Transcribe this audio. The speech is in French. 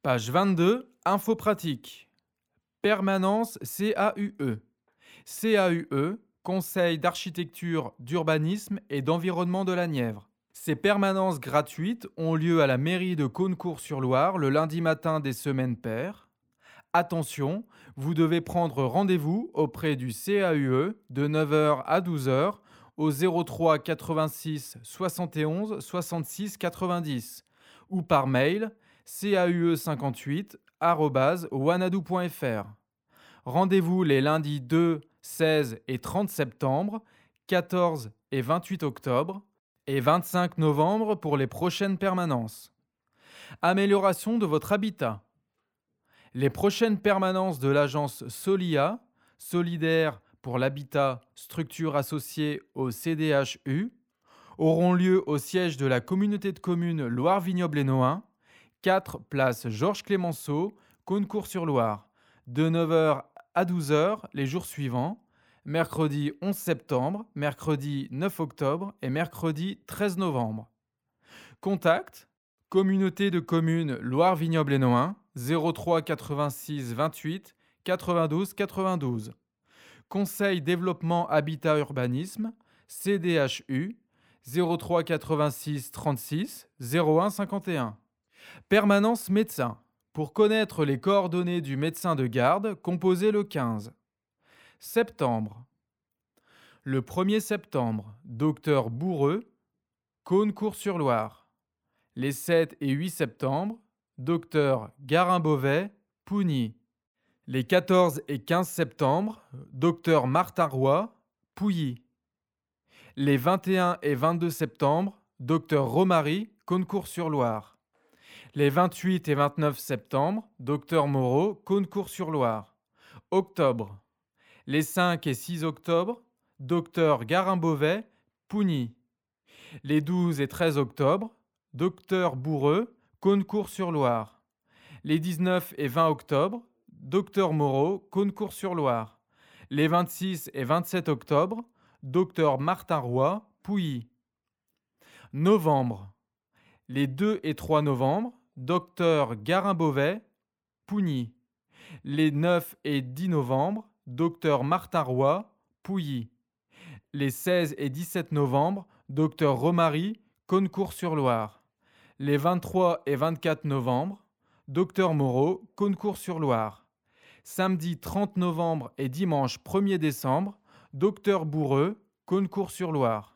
Page 22, info pratique. Permanence CAUE. CAUE, Conseil d'architecture, d'urbanisme et d'environnement de la Nièvre. Ces permanences gratuites ont lieu à la mairie de Caunecourt-sur-Loire le lundi matin des semaines paires. Attention, vous devez prendre rendez-vous auprès du CAUE de 9 heures à 12 heures au 03 86 71 66 90 ou par mail caue58@wanadoo.fr. Rendez-vous les lundis 2, 16 et 30 septembre, 14 et 28 octobre et 25 novembre pour les prochaines permanences. Amélioration de votre habitat. Les prochaines permanences de l'agence Solia, Solidaire pour l'habitat, structure associée au CDHU, auront lieu au siège de la communauté de communes Loire-Vignoble-et-Nohain, 4 place Georges Clémenceau, Caunecourt-sur-Loire, de 9 heures à 12 heures les jours suivants, mercredi 11 septembre, mercredi 9 octobre et mercredi 13 novembre. Contact communauté de communes Loire-Vignoble-et-Nohain 03 86 28 92 92. Conseil développement habitat urbanisme CDHU 03 86 36 01 51. Permanence médecin. Pour connaître les coordonnées du médecin de garde, composez le 15. Septembre. Le 1er septembre, docteur Bourreux, Caunecourt-sur-Loire. Les 7 et 8 septembre, docteur Garin-Beauvais, Pougny. Les 14 et 15 septembre, docteur Martin Roy, Pouilly. Les 21 et 22 septembre, docteur Romary, Caunecourt-sur-Loire. Les 28 et 29 septembre, docteur Moreau, Caunecourt-sur-Loire. Octobre. Les 5 et 6 octobre, docteur Garin-Beauvais, Pougny. Les 12 et 13 octobre, docteur Bourreux, Caunecourt-sur-Loire. Les 19 et 20 octobre, docteur Moreau, Caunecourt-sur-Loire. Les 26 et 27 octobre, docteur Martin Roy, Pouilly. Novembre. Les 2 et 3 novembre, docteur Garin-Beauvais, Pougny. Les 9 et 10 novembre, docteur Martin Roy, Pouilly. Les 16 et 17 novembre, docteur Romary, Caunecourt-sur-Loire. Les 23 et 24 novembre, docteur Moreau, Caunecourt-sur-Loire. Samedi 30 novembre et dimanche 1er décembre, docteur Bourreux, Caunecourt-sur-Loire.